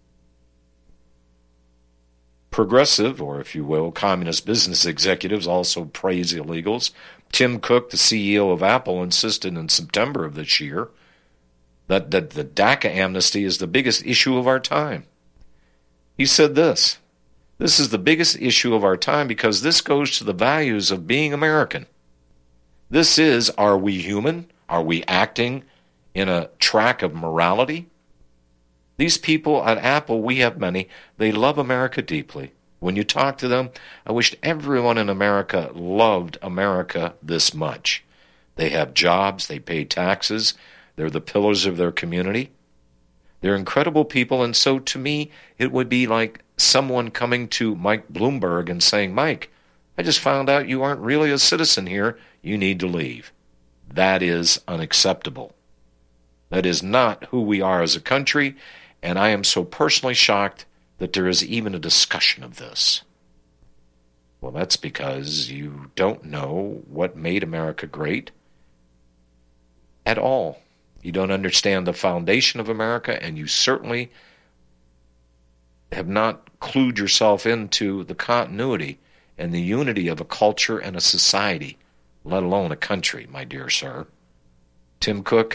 Progressive, or if you will, communist business executives also praise illegals. Tim Cook, the C E O of Apple, insisted in September of this year that, that the DACA amnesty is the biggest issue of our time. He said this, "This is the biggest issue of our time because this goes to the values of being American. This is, are we human? Are we acting in a track of morality? These people at Apple, we have many, they love America deeply. When you talk to them, I wished everyone in America loved America this much. They have jobs, they pay taxes, they're the pillars of their community. They're incredible people, and so to me, it would be like someone coming to Mike Bloomberg and saying, 'Mike, I just found out you aren't really a citizen here. You need to leave.' That is unacceptable. That is not who we are as a country, and I am so personally shocked that there is even a discussion of this." Well, that's because you don't know what made America great at all. You don't understand the foundation of America, and you certainly have not clued yourself into the continuity and the unity of a culture and a society, let alone a country, my dear sir. Tim Cook,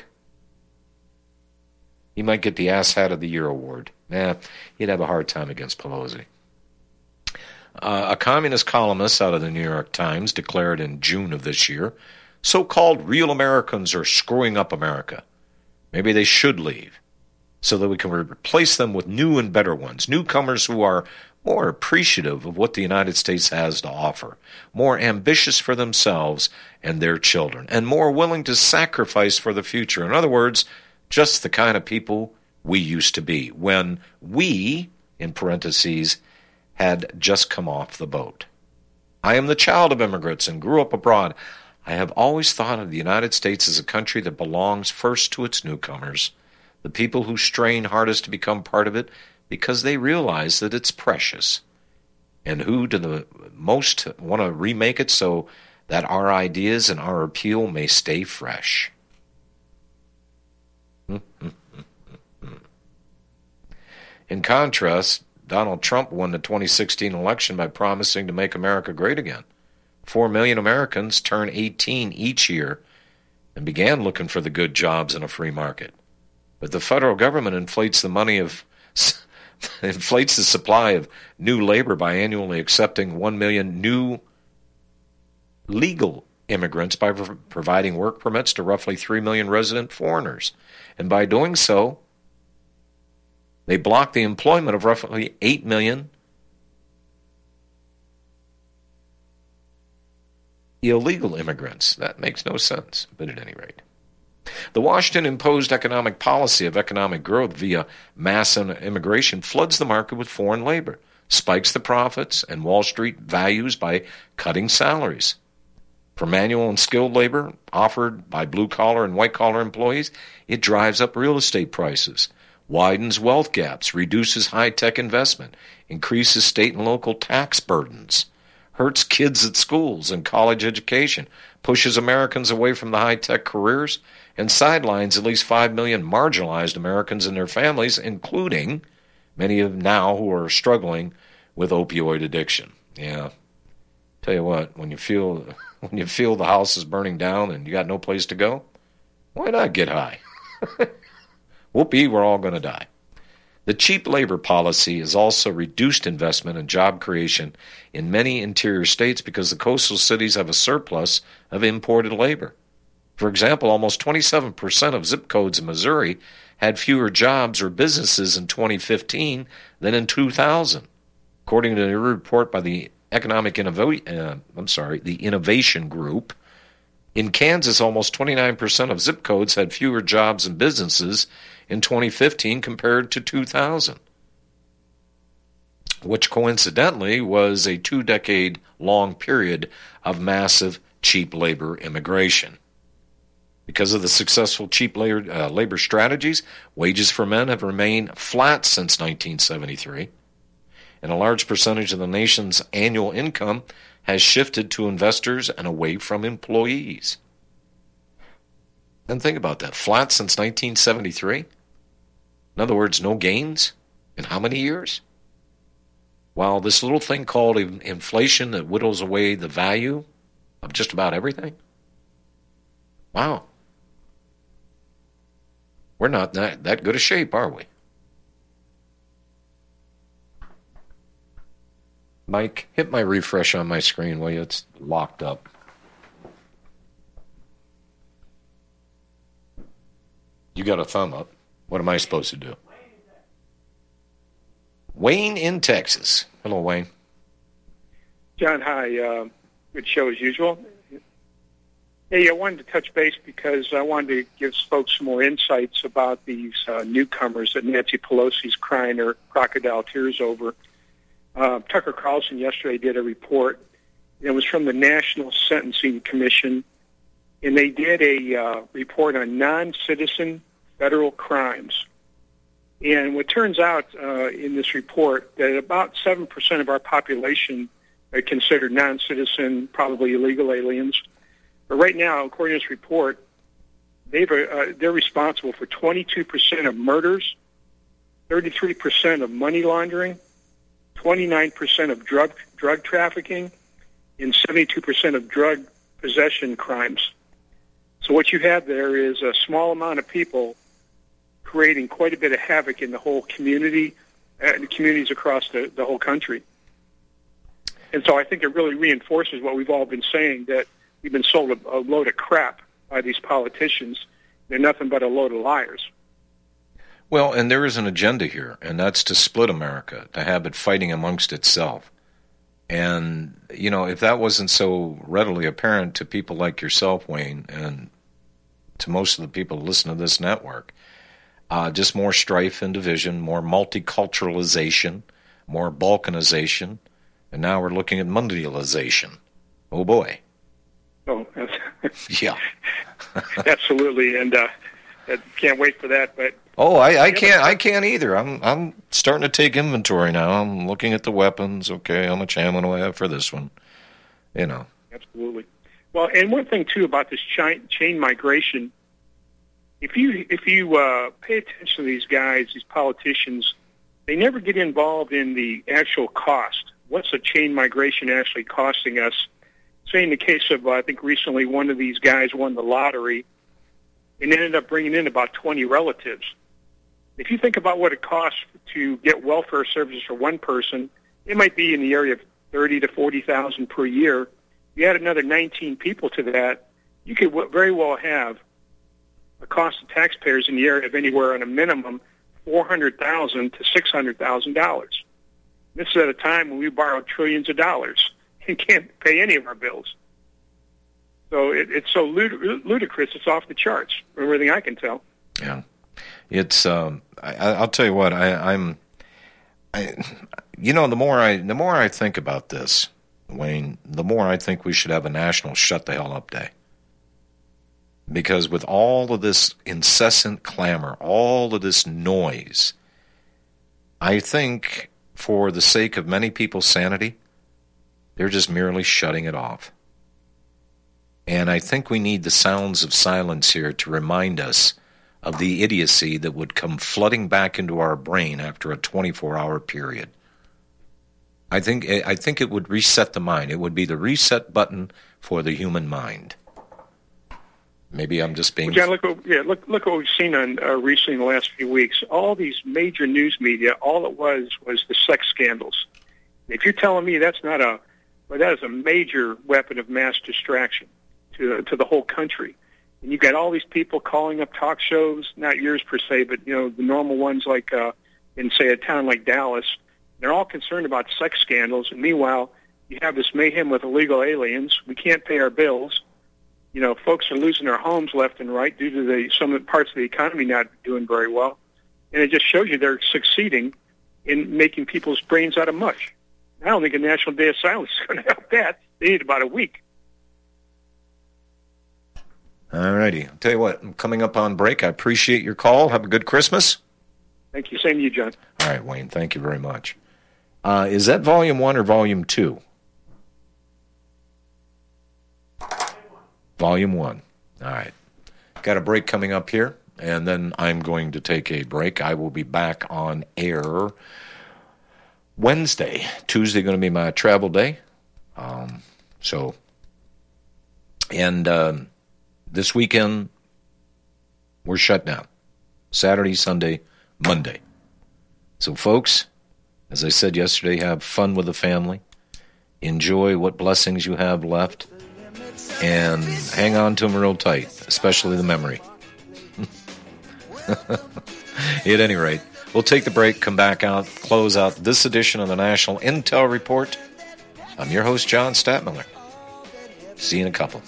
he might get the Ass Hat of the Year award. Nah, he'd have a hard time against Pelosi. Uh, a communist columnist out of the New York Times declared in June of this year, "So-called real Americans are screwing up America. Maybe they should leave so that we can replace them with new and better ones, newcomers who are more appreciative of what the United States has to offer, more ambitious for themselves and their children, and more willing to sacrifice for the future. In other words, just the kind of people we used to be when we, in parentheses, had just come off the boat. I am the child of immigrants and grew up abroad. I have always thought of the United States as a country that belongs first to its newcomers, the people who strain hardest to become part of it because they realize that it's precious, and who to the most want to remake it so that our ideas and our appeal may stay fresh." In contrast, Donald Trump won the twenty sixteen election by promising to make America great again. Four million Americans turn eighteen each year and began looking for the good jobs in a free market. But the federal government inflates the money of inflates the supply of new labor by annually accepting one million new legal immigrants by providing work permits to roughly three million resident foreigners. And by doing so, they block the employment of roughly eight million illegal immigrants. That makes no sense, but at any rate. The Washington-imposed economic policy of economic growth via mass immigration floods the market with foreign labor, spikes the profits and Wall Street values by cutting salaries. For manual and skilled labor offered by blue-collar and white-collar employees, it drives up real estate prices, widens wealth gaps, reduces high-tech investment, increases state and local tax burdens, hurts kids at schools and college education, pushes Americans away from the high-tech careers, and sidelines at least five million marginalized Americans and their families, including many of them now who are struggling with opioid addiction. Yeah. Tell you what, when you feel when you feel the house is burning down and you got no place to go, why not get high? Whoopee, we're all going to die. The cheap labor policy has also reduced investment and job creation in many interior states because the coastal cities have a surplus of imported labor. For example, almost twenty-seven percent of zip codes in Missouri had fewer jobs or businesses in twenty fifteen than in two thousand, according to a report by the Economic Innova- uh, I'm sorry, the Innovation Group. In Kansas, almost twenty-nine percent of zip codes had fewer jobs and businesses in twenty fifteen compared to two thousand, which coincidentally was a two-decade-long period of massive cheap labor immigration. Because of the successful cheap labor, uh, labor strategies, wages for men have remained flat since nineteen seventy-three. and a large percentage of the nation's annual income has shifted to investors and away from employees. And think about that. Flat since nineteen seventy-three? In other words, no gains? In how many years? While this little thing called inflation that whittles away the value of just about everything? Wow. We're not that, that good a shape, are we? Mike, hit my refresh on my screen, will you? It's locked up. You got a thumb up. What am I supposed to do? Wayne in Texas. Hello, Wayne. John, hi. Uh, good show as usual. Hey, I wanted to touch base because I wanted to give folks some more insights about these uh, newcomers that Nancy Pelosi's crying her crocodile tears over. Uh, Tucker Carlson yesterday did a report. It was from the National Sentencing Commission, and they did a uh, report on non-citizen federal crimes. And what turns out uh, in this report that about seven percent of our population are considered non-citizen, probably illegal aliens. But right now, according to this report, they've, uh, they're responsible for twenty-two percent of murders, thirty-three percent of money laundering, twenty-nine percent of drug drug trafficking, and seventy-two percent of drug possession crimes. So what you have there is a small amount of people creating quite a bit of havoc in the whole community and the communities across the, the whole country. And so I think it really reinforces what we've all been saying, that we've been sold a, a load of crap by these politicians. They're nothing but a load of liars. Well, and there is an agenda here, and that's to split America, to have it fighting amongst itself. And, you know, if that wasn't so readily apparent to people like yourself, Wayne, and to most of the people who listen to this network, uh, just more strife and division, more multiculturalization, more balkanization, and now we're looking at mondialization. Oh, boy. Oh, yeah. Absolutely, and uh, I can't wait for that, but Oh, I, I can't. I can't either. I'm I'm starting to take inventory now. I'm looking at the weapons. Okay, how much ammo do I have for this one? You know. Absolutely. Well, and one thing too about this chain, chain migration. If you if you uh, pay attention to these guys, these politicians, they never get involved in the actual cost. What's the chain migration actually costing us? Say in the case of uh, I think recently one of these guys won the lottery and ended up bringing in about twenty relatives. If you think about what it costs to get welfare services for one person, it might be in the area of thirty to forty thousand per year. You add another nineteen people to that, you could w- very well have a cost to taxpayers in the area of anywhere on a minimum four hundred thousand to six hundred thousand dollars. This is at a time when we borrow trillions of dollars and can't pay any of our bills. So it, it's so lud- ludicrous, it's off the charts, from everything I can tell. Yeah. It's, um, I, I'll tell you what, I, I'm, I, you know, the more I, the more I think about this, Wayne, the more I think we should have a national shut the hell up day. Because with all of this incessant clamor, all of this noise, I think for the sake of many people's sanity, they're just merely shutting it off. And I think we need the sounds of silence here to remind us of the idiocy that would come flooding back into our brain after a twenty-four hour period. I think I think it would reset the mind. It would be the reset button for the human mind. Maybe I'm just being... Well, John, look, what, yeah, look, look what we've seen on uh, recently in the last few weeks. All these major news media, all it was was the sex scandals. If you're telling me that's not a... Well, that is a major weapon of mass distraction to to the whole country. And you've got all these people calling up talk shows, not yours per se, but, you know, the normal ones like uh, in, say, a town like Dallas. They're all concerned about sex scandals. And meanwhile, you have this mayhem with illegal aliens. We can't pay our bills. You know, folks are losing their homes left and right due to the some of the parts of the economy not doing very well. And it just shows you they're succeeding in making people's brains out of mush. I don't think a national day of silence is going to help that. They need about a week. All righty. I'll tell you what, I'm coming up on break. I appreciate your call. Have a good Christmas. Thank you. Same to you, John. All right, Wayne. Thank you very much. Uh, is that volume one or volume two? Volume one. All right. Got a break coming up here, and then I'm going to take a break. I will be back on air Wednesday. Tuesday going to be my travel day. Um, so, and um, this weekend, we're shut down. Saturday, Sunday, Monday. So, folks, as I said yesterday, have fun with the family. Enjoy what blessings you have left. And hang on to them real tight, especially the memory. At any rate, we'll take the break, come back out, close out this edition of the National Intel Report. I'm your host, John Stadtmiller. See you in a couple.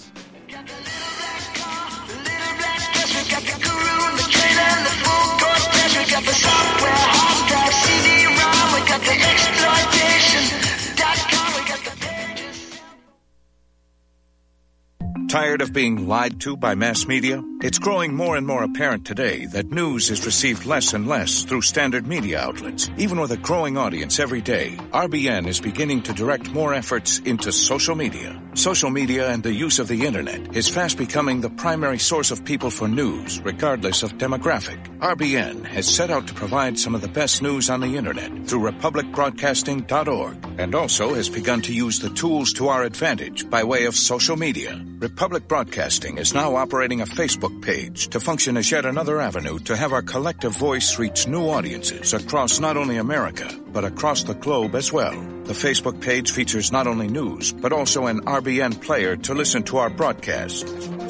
Tired of being lied to by mass media? It's growing more and more apparent today that news is received less and less through standard media outlets. Even with a growing audience every day, R B N is beginning to direct more efforts into social media. Social media and the use of the internet is fast becoming the primary source of people for news, regardless of demographic. R B N has set out to provide some of the best news on the internet through republic broadcasting dot org, and also has begun to use the tools to our advantage by way of social media. Republic Broadcasting is now operating a Facebook page to function as yet another avenue to have our collective voice reach new audiences across not only America, but across the globe as well. The Facebook page features not only news, but also an R B N player to listen to our broadcasts.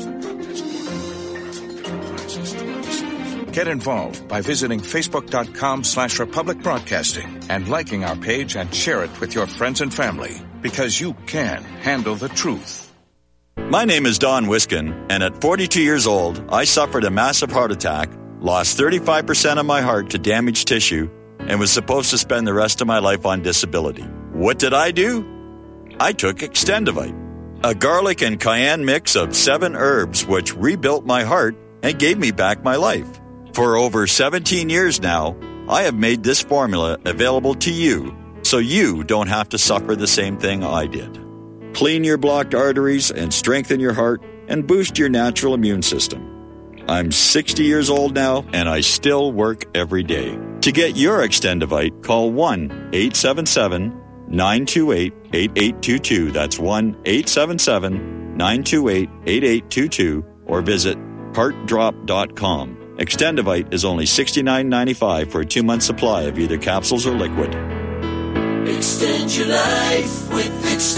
Get involved by visiting facebook.com slash Republic Broadcasting and liking our page and share it with your friends and family, because you can handle the truth. My name is Don Wiskin, and at forty-two years old, I suffered a massive heart attack, lost thirty-five percent of my heart to damaged tissue, and was supposed to spend the rest of my life on disability. What did I do? I took Extendivite, a garlic and cayenne mix of seven herbs which rebuilt my heart and gave me back my life. For over seventeen years now, I have made this formula available to you, so you don't have to suffer the same thing I did. Clean your blocked arteries and strengthen your heart and boost your natural immune system. I'm sixty years old now, and I still work every day. To get your Extendivite, call one eight seven seven, nine two eight, eight eight two two. That's one eight seven seven, nine two eight, eight eight two two, or visit heart drop dot com. Extendivite is only sixty-nine ninety-five for a two-month supply of either capsules or liquid. Extend your life with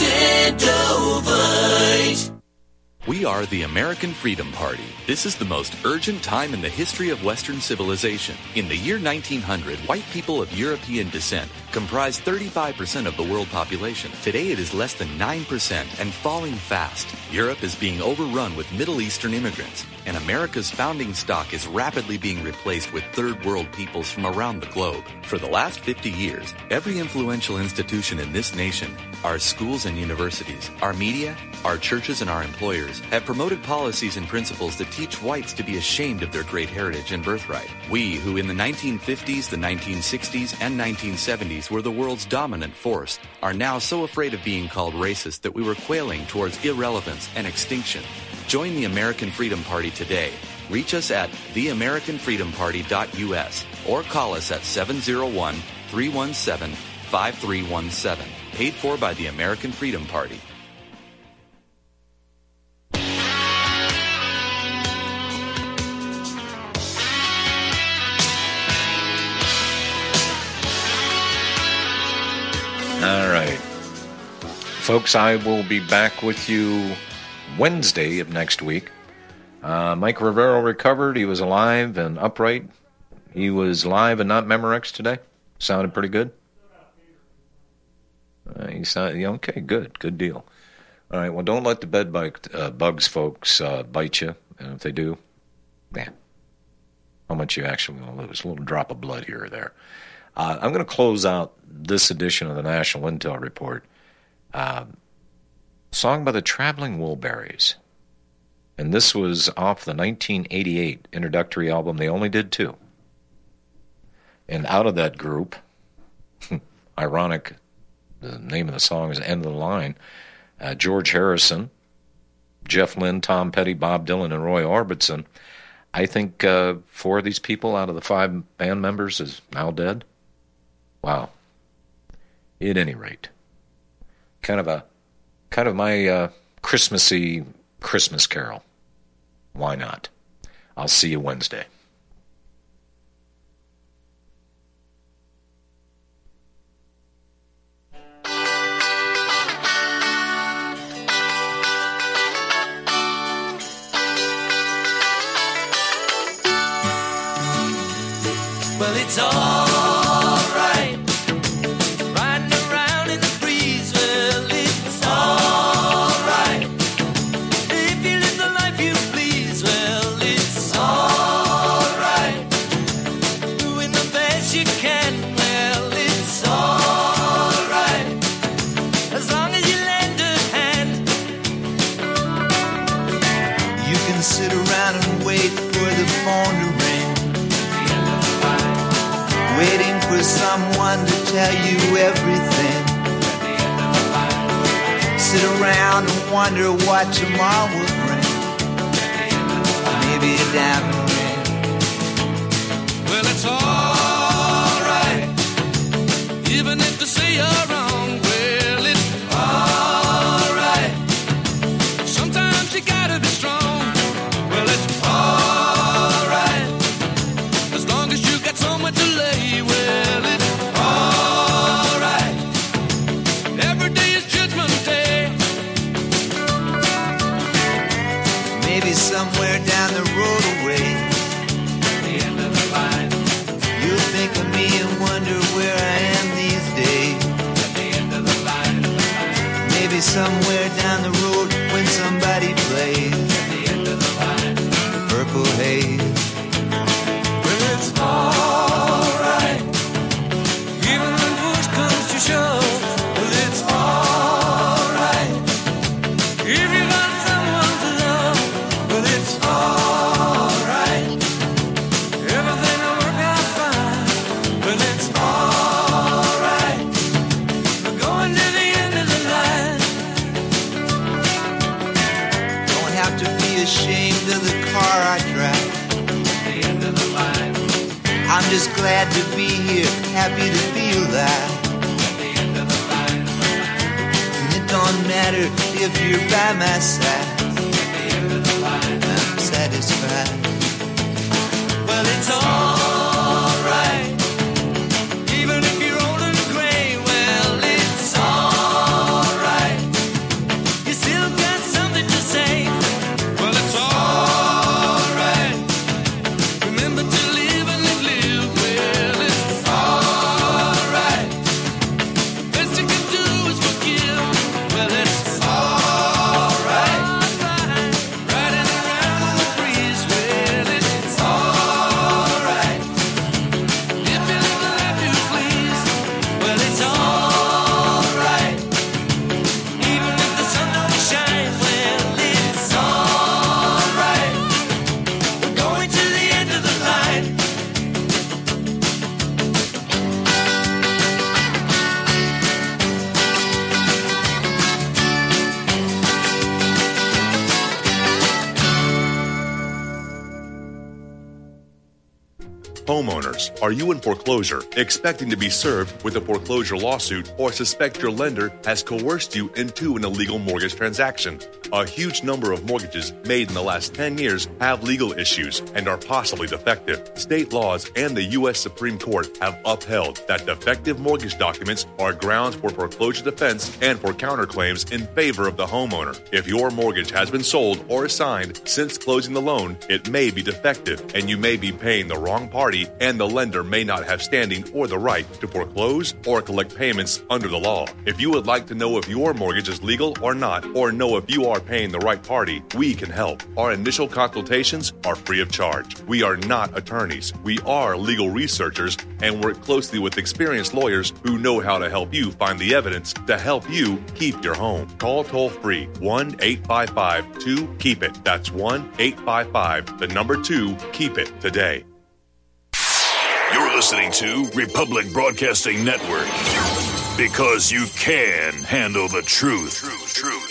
Extendovite. We are the American Freedom Party. This is the most urgent time in the history of Western civilization. In the year nineteen hundred, white people of European descent comprised thirty-five percent of the world population. Today it is less than nine percent and falling fast. Europe is being overrun with Middle Eastern immigrants, and America's founding stock is rapidly being replaced with third world peoples from around the globe. For the last fifty years, every influential institution in this nation, our schools and universities, our media, our churches and our employers, have promoted policies and principles that teach whites to be ashamed of their great heritage and birthright. We, who in the nineteen fifties, the nineteen sixties, and nineteen seventies were the world's dominant force, are now so afraid of being called racist that we were quailing towards irrelevance and extinction. Join the American Freedom Party today. Reach us at the american freedom party dot u s or call us at seven oh one, three one seven, five three one seven. Paid for by the American Freedom Party. All right. Folks, I will be back with you Wednesday of next week. Uh, Mike Rivero recovered. He was alive and upright. He was live and not Memorex today. Sounded pretty good. Uh, he sounded, okay, good. Good deal. All right, well, don't let the bed bug, uh, bugs, folks, uh, bite you. And if they do, yeah, how much you actually going to lose? A little drop of blood here or there. Uh, I'm going to close out this edition of the National Intel Report. Uh, song by the Traveling Wilburys. And this was off the nineteen eighty-eight introductory album. They only did two. And out of that group, ironic the name of the song is End of the Line. Uh, George Harrison, Jeff Lynne, Tom Petty, Bob Dylan, and Roy Orbison. I think uh, four of these people out of the five band members is now dead. Wow. At any rate, kind of a kind of my uh, Christmassy Christmas carol. Why not? I'll see you Wednesday. Well, it's all right, riding around in the breeze. Well, it's all right, if you live the life you please. Well, it's all right, doing the best you can. Well, it's all right, as long as you lend a hand. You can sit around and wait for the phone to ring, waiting for someone to tell you everything. Sit around and wonder what tomorrow will bring. Maybe a diamond ring. Well, it's all right, even if they say you're wrong. Well, it's all right, sometimes you gotta be strong. Well, it's all right, as long as you got somewhere to lay. Well, it's all right, every day is Judgment Day. Maybe somewhere down the road away, At the end of the line, you'll think of me and wonder where I am these days. at the end of the line, Maybe somewhere down the road when somebody plays at the end of the line. Purple Haze. Well, it's all right, even when push comes to shove. Well, it's all right, if you got someone to love. Well, it's all right, everything will work out fine. Well, it's all right, we're going to the end of the line. Don't have to be ashamed of the car I drive. At the end of the line, I'm just glad to be here, happy to be alive. at the end of the line, And it don't matter if you're by my side, at the end of the line. I'm satisfied. Well, it's all right, even if you're old and gray. Well, it's all right, you still got something to say. Well, it's all right, remember to live and live, live. Well, it's all right, the best you can do is forgive. Well, it's all right, riding around in the breeze. Well, it's all right, if you live the life you please. Well, it's all right, even if the sun don't shine. Well, it's all right, we're going to the end of the line. Homeowners, are you in foreclosure, expecting to be served with a foreclosure lawsuit, or suspect your lender has coerced you into an illegal mortgage transaction? A huge number of mortgages made in the last ten years have legal issues and are possibly defective. State laws and the U S Supreme Court have upheld that defective mortgage documents are grounds for foreclosure defense and for counterclaims in favor of the homeowner. If your mortgage has been sold or assigned since closing the loan, it may be defective and you may be paying the wrong party, and the lender may not have standing or the right to foreclose or collect payments under the law. If you would like to know if your mortgage is legal or not, or know if you are paying the right party, we can help. Our initial consultations are free of charge. We are not attorneys. We are legal researchers and work closely with experienced lawyers who know how to help you find the evidence to help you keep your home. Call toll free one eight five five two keep it. That's one eight five five, the number two, keep it today. You're listening to Republic Broadcasting Network. Because you can handle the truth. Truth, truth.